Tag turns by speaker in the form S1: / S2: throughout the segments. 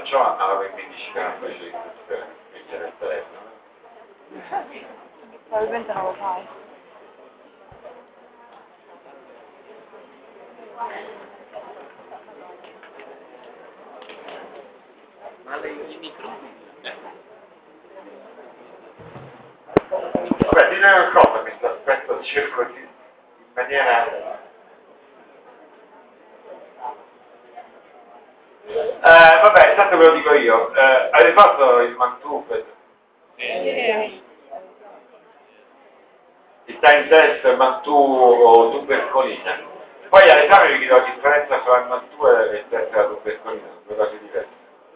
S1: facciamo alla 15 invece di mettere il telefono.
S2: Probabilmente non lo fai.
S3: Ma lei il microfono?
S1: Vabbè, di una cosa mi aspetto, cerco di, in maniera... vabbè, intanto ve lo dico io. Avete fatto il Mantufet?
S2: Sì.
S1: Ti sta in testa il Mantù o tubercolina? Poi all'esame vi chiedo la differenza tra il Mantù e il test della tubercolina, sono due cose diverse.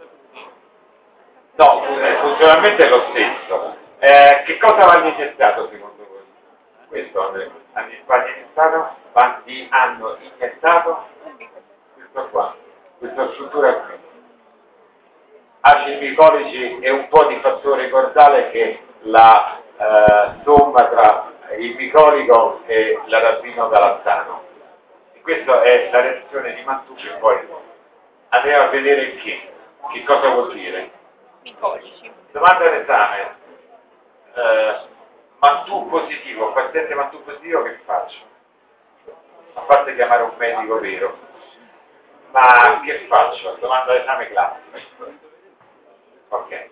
S1: No, funzionalmente è lo stesso. Che cosa vanno iniettato secondo voi? Questo vanno iniettato? Quanti hanno iniettato? Questo qua, questa struttura qui. Acidi glicolici e un po' di fattore cordale che è la somma tra il micolico e l'arabinogalattano. E questa è la reazione di Mantù che poi andiamo a vedere che cosa vuol dire.
S2: Micolici.
S1: Domanda d'esame. Mantù positivo, paziente Mantù positivo che faccio? A parte chiamare un medico vero. Ma che faccio? Domanda d'esame classica. Ok.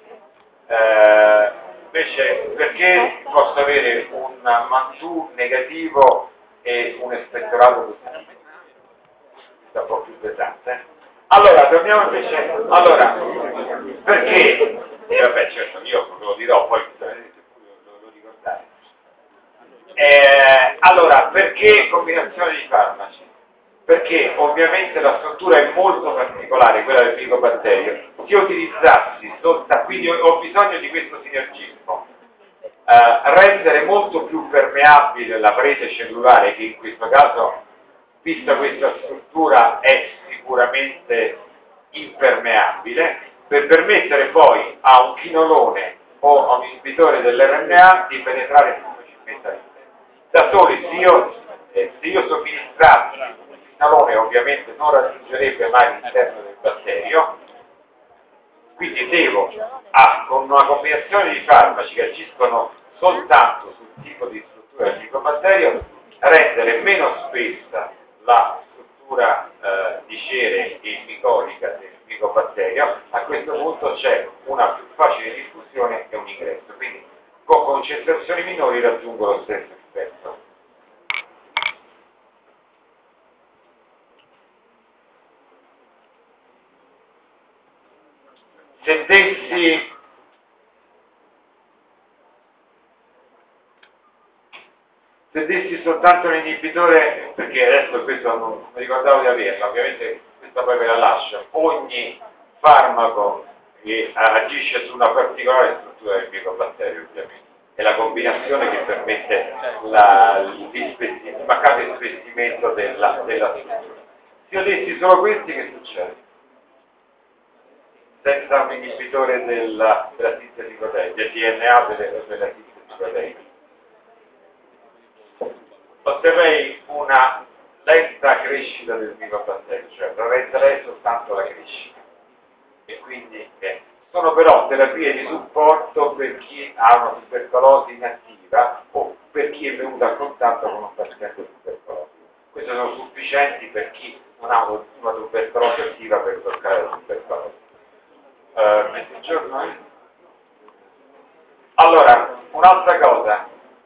S1: Invece, perché posso avere un Mantù negativo e un espettorato positivo? È un po' più pesante. Allora, torniamo invece... Allora, perché... vabbè, certo, io ve lo dirò, poi lo ricordate. Allora, perché combinazione di farmaci? Perché ovviamente la struttura è molto particolare, quella del micobatterio. Se utilizzassi quindi ho bisogno di questo sinergismo, rendere molto più permeabile la parete cellulare, che in questo caso, vista questa struttura, è sicuramente impermeabile, per permettere poi a un chinolone o a un inibitore dell'RNA di penetrare più facilmente all'interno. Da soli, se io somministrassi il chinolone, ovviamente non raggiungerebbe mai l'interno del batterio, quindi devo, con una combinazione di farmaci che agiscono soltanto sul tipo di struttura del micobatterio, rendere meno spessa la struttura di cere e micolica del micobatterio. A questo punto c'è una più facile diffusione e un ingresso, quindi con concentrazioni minori raggiungo lo stesso effetto. Se dessi soltanto un inibitore, perché adesso questo non mi ricordavo di averlo, ovviamente questa poi ve la lascio, ogni farmaco che agisce su una particolare struttura del micobatterio, ovviamente, è la combinazione che permette il mancato ispessimento della struttura. Se io dessi solo questi, che succede? Senza un inibitore della sintesi proteica, del DNA della sintesi proteica. Otterrei una lenta crescita del micobatterio, cioè rallenterei soltanto la crescita. E quindi sono però terapie di supporto per chi ha una tubercolosi inattiva o per chi è venuto a contatto con un paziente tubercolosi. Queste sono sufficienti per chi non ha una tubercolosi attiva per toccare la tubercolosi. Mezzogiorno, Allora, un'altra cosa.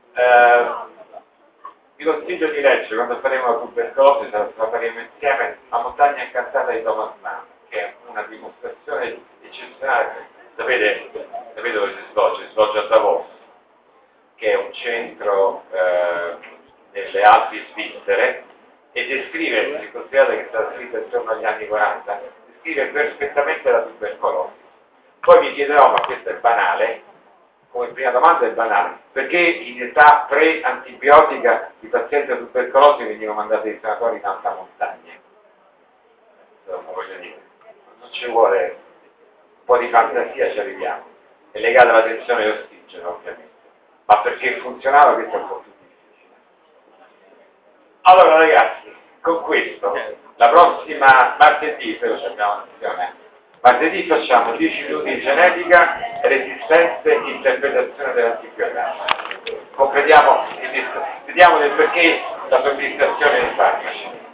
S1: Vi consiglio di leggere, quando faremo la tubercolosi, la faremo insieme, La montagna incantata di Thomas Mann, che è una dimostrazione eccezionale. Sapete dove si svolge a Davos, che è un centro nelle Alpi svizzere, e descrive, se considerate che è stata scritta intorno agli anni 40, descrive perfettamente la tubercolosi. Poi mi chiederò, ma questo è banale, come prima domanda è banale, perché in età pre-antibiotica i pazienti a tubercolosi venivano mandati ai sanatori in alta montagna? Insomma, voglio dire, non ci vuole un po' di fantasia, ci arriviamo. È legata alla tensione di ossigeno, ovviamente, ma perché funzionava questo è un po' più difficile. Allora ragazzi, con questo, la prossima martedì, se lo abbiamo lezione, Martedì facciamo 10 minuti di genetica, resistenze, interpretazione dell'antibiogramma. Vediamo del perché la somministrazione dei farmaci.